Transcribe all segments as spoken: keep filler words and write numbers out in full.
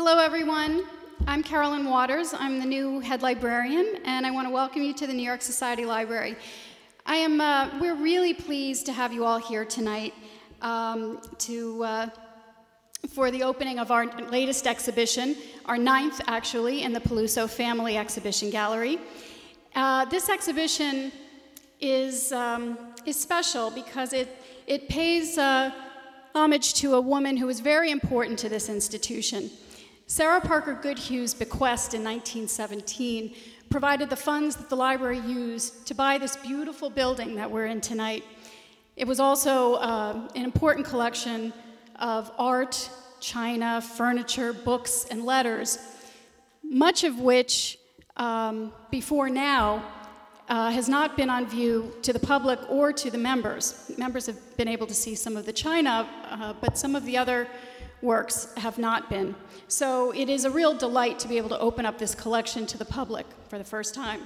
Hello, everyone. I'm Carolyn Waters. I'm the new head librarian, and I want to welcome you to the New York Society Library. I am, uh, we're really pleased to have you all here tonight um, to, uh, for the opening of our latest exhibition, our ninth, actually, in the Peluso Family Exhibition Gallery. Uh, this exhibition is, um, is special because it, it pays uh, homage to a woman who was very important to this institution. Sarah Parker Goodhue's bequest in nineteen seventeen provided the funds that the library used to buy this beautiful building that we're in tonight. It was also uh, an important collection of art, china, furniture, books, and letters, much of which, um, before now, uh, has not been on view to the public or to the members. Members have been able to see some of the china, uh, but some of the other works have not been. So it is a real delight to be able to open up this collection to the public for the first time.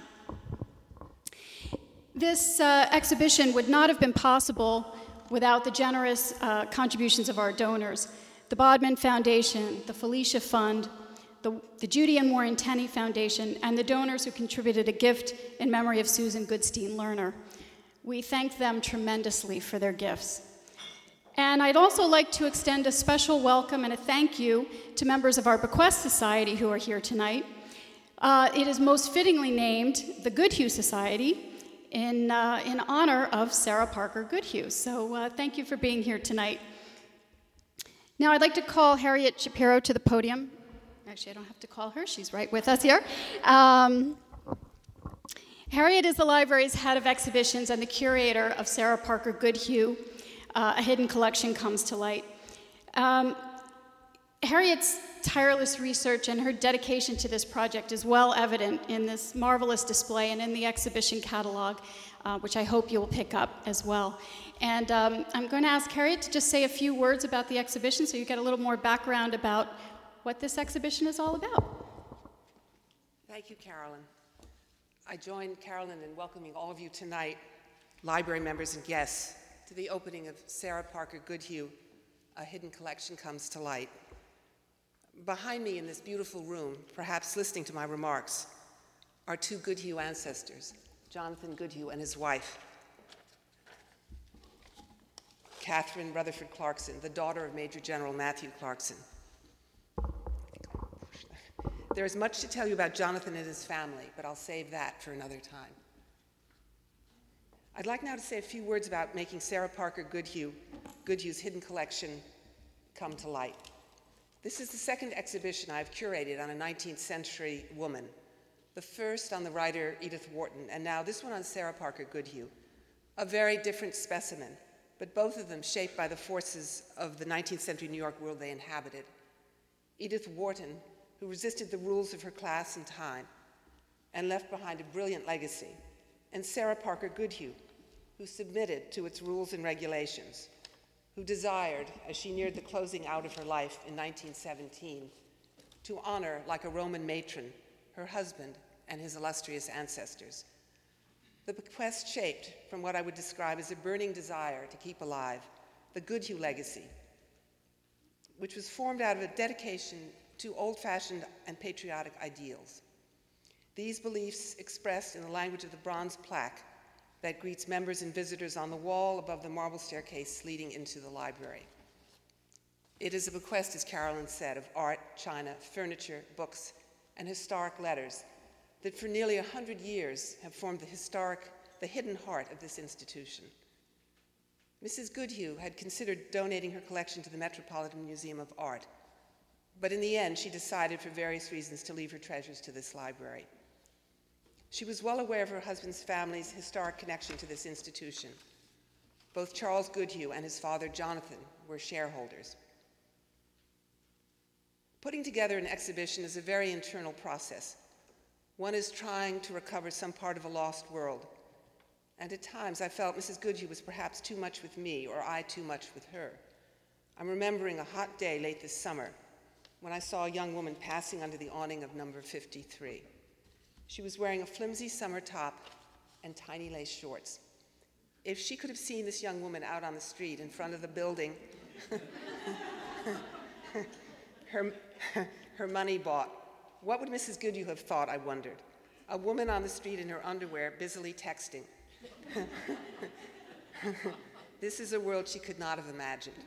This uh, exhibition would not have been possible without the generous uh, contributions of our donors. The Bodman Foundation, the Felicia Fund, the, the Judy and Warren Tenney Foundation, and the donors who contributed a gift in memory of Susan Goodstein Lerner. We thank them tremendously for their gifts. And I'd also like to extend a special welcome and a thank you to members of our Bequest Society who are here tonight. Uh, it is most fittingly named the Goodhue Society in, uh, in honor of Sarah Parker Goodhue. So uh, thank you for being here tonight. Now I'd like to call Harriet Shapiro to the podium. Actually, I don't have to call her. She's right with us here. Um, Harriet is the library's head of exhibitions and the curator of Sarah Parker Goodhue. Uh, a hidden collection comes to light. Um, Harriet's tireless research and her dedication to this project is well evident in this marvelous display and in the exhibition catalog, uh, which I hope you'll pick up as well. And um, I'm going to ask Harriet to just say a few words about the exhibition so you get a little more background about what this exhibition is all about. Thank you, Carolyn. I join Carolyn in welcoming all of you tonight, library members and guests, to the opening of Sarah Parker Goodhue, A Hidden Collection Comes to Light. Behind me in this beautiful room, perhaps listening to my remarks, are two Goodhue ancestors, Jonathan Goodhue and his wife, Catherine Rutherford Clarkson, the daughter of Major General Matthew Clarkson. There is much to tell you about Jonathan and his family, but I'll save that for another time. I'd like now to say a few words about making Sarah Parker Goodhue, Goodhue's hidden collection come to light. This is the second exhibition I've curated on a nineteenth century woman, the first on the writer Edith Wharton, and now this one on Sarah Parker Goodhue, a very different specimen, but both of them shaped by the forces of the nineteenth century New York world they inhabited. Edith Wharton, who resisted the rules of her class and time and left behind a brilliant legacy, and Sarah Parker Goodhue, who submitted to its rules and regulations, who desired, as she neared the closing out of her life in nineteen seventeen, to honor, like a Roman matron, her husband and his illustrious ancestors. The bequest shaped from what I would describe as a burning desire to keep alive the Goodhue legacy, which was formed out of a dedication to old-fashioned and patriotic ideals. These beliefs expressed in the language of the bronze plaque that greets members and visitors on the wall above the marble staircase leading into the library. It is a bequest, as Carolyn said, of art, china, furniture, books, and historic letters that for nearly a hundred years have formed the historic, the hidden heart of this institution. Missus Goodhue had considered donating her collection to the Metropolitan Museum of Art, but in the end, she decided for various reasons to leave her treasures to this library. She was well aware of her husband's family's historic connection to this institution. Both Charles Goodhue and his father, Jonathan, were shareholders. Putting together an exhibition is a very internal process. One is trying to recover some part of a lost world. And at times, I felt Missus Goodhue was perhaps too much with me, or I too much with her. I'm remembering a hot day late this summer when I saw a young woman passing under the awning of number fifty-three. She was wearing a flimsy summer top and tiny lace shorts. If she could have seen this young woman out on the street in front of the building her, her money bought. What would Missus Goodhue have thought, I wondered? A woman on the street in her underwear, busily texting. This is a world she could not have imagined.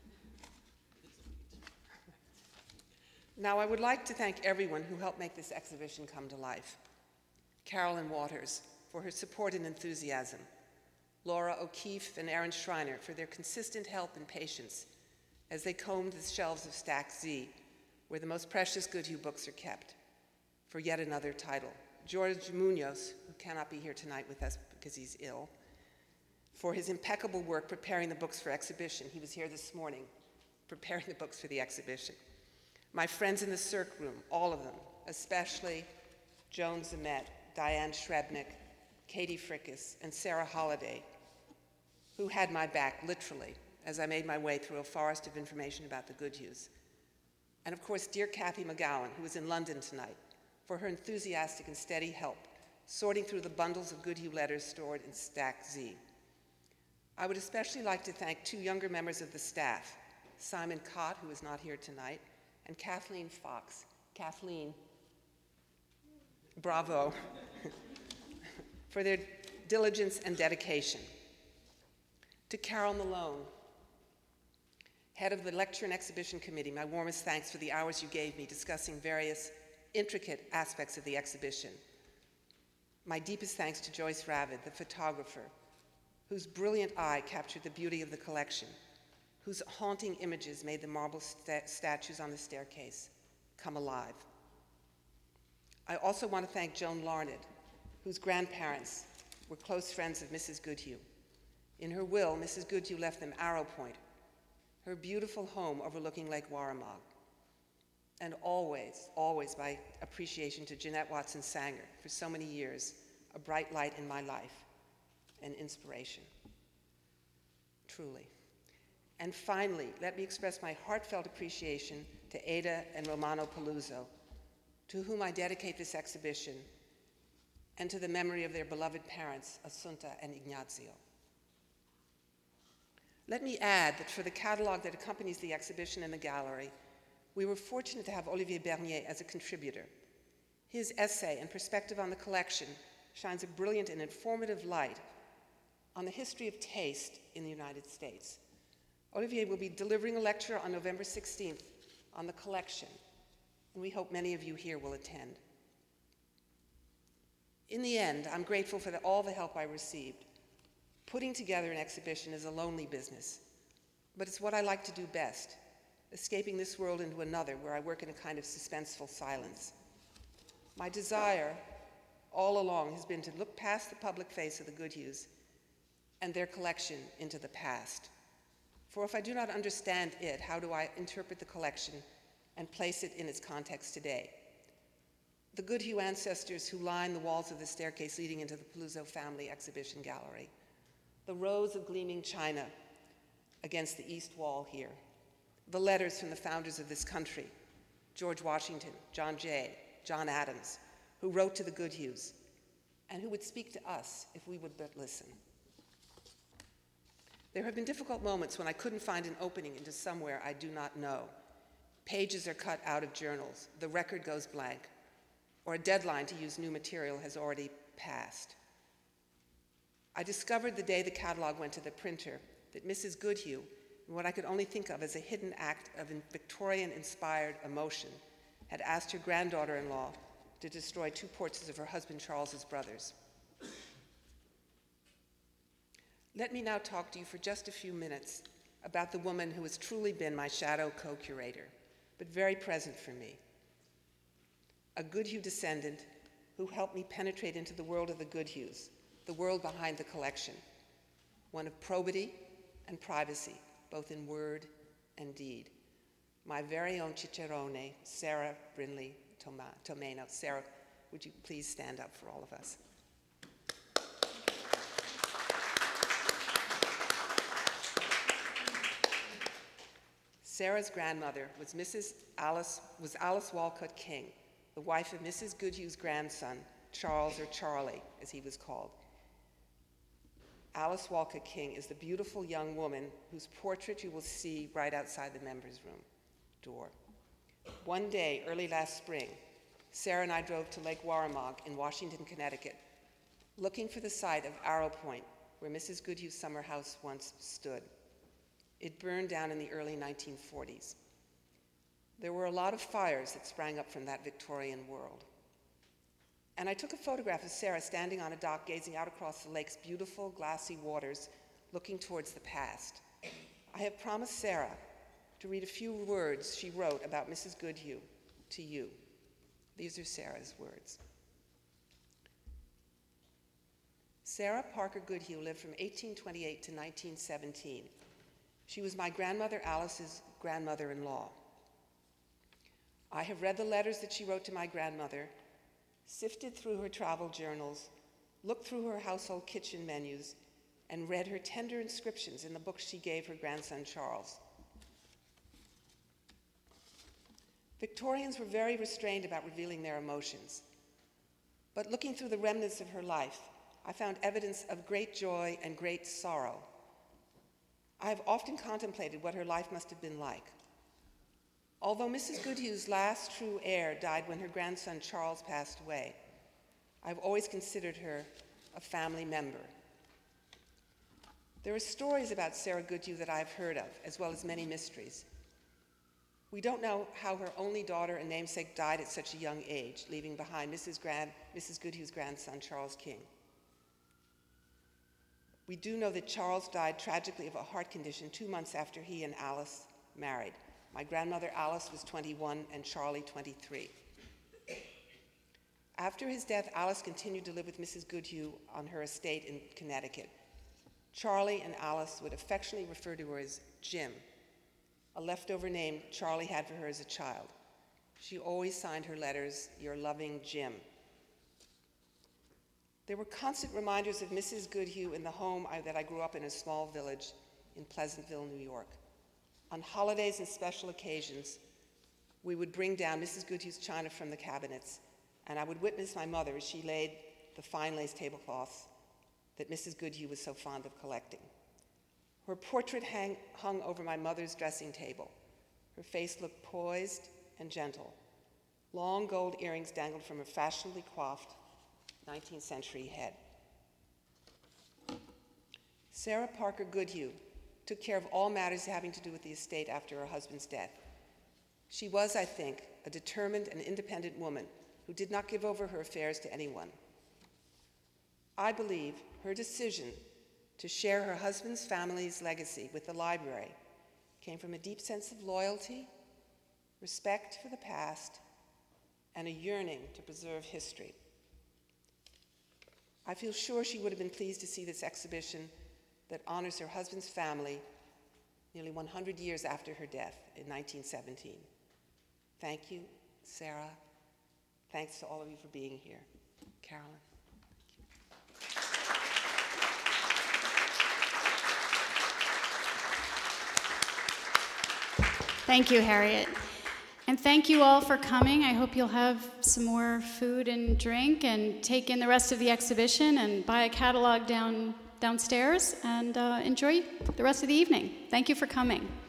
Now, I would like to thank everyone who helped make this exhibition come to life. Carolyn Waters for her support and enthusiasm. Laura O'Keefe and Aaron Schreiner for their consistent help and patience as they combed the shelves of Stack Z, where the most precious Goodhue books are kept, for yet another title. George Munoz, who cannot be here tonight with us because he's ill, for his impeccable work preparing the books for exhibition. He was here this morning preparing the books for the exhibition. My friends in the Cirque room, all of them, especially Joan Zemet, Diane Shrebnick, Katie Frickas, and Sarah Holliday, who had my back, literally, as I made my way through a forest of information about the Goodhues. And of course, dear Kathy McGowan, who is in London tonight, for her enthusiastic and steady help, sorting through the bundles of Goodhue letters stored in Stack Z. I would especially like to thank two younger members of the staff, Simon Cott, who is not here tonight, and Kathleen Fox. Kathleen, bravo, for their diligence and dedication. To Carol Malone, head of the Lecture and Exhibition Committee, my warmest thanks for the hours you gave me discussing various intricate aspects of the exhibition. My deepest thanks to Joyce Ravid, the photographer, whose brilliant eye captured the beauty of the collection, whose haunting images made the marble sta- statues on the staircase come alive. I also want to thank Joan Larned, whose grandparents were close friends of Missus Goodhue. In her will, Missus Goodhue left them Arrow Point, her beautiful home overlooking Lake Warramog. And always, always my appreciation to Jeanette Watson Sanger for so many years, a bright light in my life and inspiration, truly. And finally, let me express my heartfelt appreciation to Ada and Romano Paluzzo, to whom I dedicate this exhibition, and to the memory of their beloved parents, Assunta and Ignazio. Let me add that for the catalog that accompanies the exhibition in the gallery, we were fortunate to have Olivier Bernier as a contributor. His essay and perspective on the collection shines a brilliant and informative light on the history of taste in the United States. Olivier will be delivering a lecture on November sixteenth on the collection, and we hope many of you here will attend. In the end, I'm grateful for the, all the help I received. Putting together an exhibition is a lonely business, but it's what I like to do best, escaping this world into another where I work in a kind of suspenseful silence. My desire all along has been to look past the public face of the Goodhues and their collection into the past. For if I do not understand it, how do I interpret the collection and place it in its context today? The Goodhue ancestors who line the walls of the staircase leading into the Paluzzo family exhibition gallery, the rows of gleaming china against the east wall here, the letters from the founders of this country, George Washington, John Jay, John Adams, who wrote to the Goodhues, and who would speak to us if we would but listen. There have been difficult moments when I couldn't find an opening into somewhere I do not know. Pages are cut out of journals, the record goes blank, or a deadline to use new material has already passed. I discovered the day the catalog went to the printer that Missus Goodhue, in what I could only think of as a hidden act of Victorian-inspired emotion, had asked her granddaughter-in-law to destroy two portraits of her husband Charles's brothers. Let me now talk to you for just a few minutes about the woman who has truly been my shadow co-curator, but very present for me. A Goodhue descendant who helped me penetrate into the world of the Goodhues, the world behind the collection, one of probity and privacy, both in word and deed. My very own Cicerone, Sarah Brinley Tomeno. Sarah, would you please stand up for all of us? Sarah's grandmother was Missus Alice, was Alice Walcott King, the wife of Missus Goodhue's grandson, Charles, or Charlie, as he was called. Alice Walcott King is the beautiful young woman whose portrait you will see right outside the members' room door. One day, early last spring, Sarah and I drove to Lake Warramog in Washington, Connecticut, looking for the site of Arrow Point, where Missus Goodhue's summer house once stood. It burned down in the early nineteen forties. There were a lot of fires that sprang up from that Victorian world. And I took a photograph of Sarah standing on a dock gazing out across the lake's beautiful glassy waters, looking towards the past. I have promised Sarah to read a few words she wrote about Missus Goodhue to you. These are Sarah's words. Sarah Parker Goodhue lived from eighteen twenty-eight to nineteen seventeen. She was my grandmother Alice's grandmother-in-law. I have read the letters that she wrote to my grandmother, sifted through her travel journals, looked through her household kitchen menus, and read her tender inscriptions in the books she gave her grandson Charles. Victorians were very restrained about revealing their emotions, but looking through the remnants of her life, I found evidence of great joy and great sorrow. I have often contemplated what her life must have been like. Although Missus Goodhue's last true heir died when her grandson Charles passed away, I've always considered her a family member. There are stories about Sarah Goodhue that I've heard of, as well as many mysteries. We don't know how her only daughter and namesake died at such a young age, leaving behind Missus Grand, Missus Goodhue's grandson, Charles King. We do know that Charles died tragically of a heart condition two months after he and Alice married. My grandmother Alice was twenty-one and Charlie twenty-three. After his death, Alice continued to live with Missus Goodhue on her estate in Connecticut. Charlie and Alice would affectionately refer to her as Jim, a leftover name Charlie had for her as a child. She always signed her letters, "Your loving Jim." There were constant reminders of Missus Goodhue in the home I, that I grew up in a small village in Pleasantville, New York. On holidays and special occasions, we would bring down Missus Goodhue's china from the cabinets, and I would witness my mother as she laid the fine lace tablecloths that Missus Goodhue was so fond of collecting. Her portrait hang, hung over my mother's dressing table. Her face looked poised and gentle. Long gold earrings dangled from her fashionably coiffed nineteenth century head. Sarah Parker Goodhue took care of all matters having to do with the estate after her husband's death. She was, I think, a determined and independent woman who did not give over her affairs to anyone. I believe her decision to share her husband's family's legacy with the library came from a deep sense of loyalty, respect for the past, and a yearning to preserve history. I feel sure she would have been pleased to see this exhibition that honors her husband's family nearly one hundred years after her death in nineteen seventeen. Thank you, Sarah. Thanks to all of you for being here. Carolyn. Thank you, Harriet. And thank you all for coming. I hope you'll have some more food and drink and take in the rest of the exhibition and buy a catalog down downstairs and uh, enjoy the rest of the evening. Thank you for coming.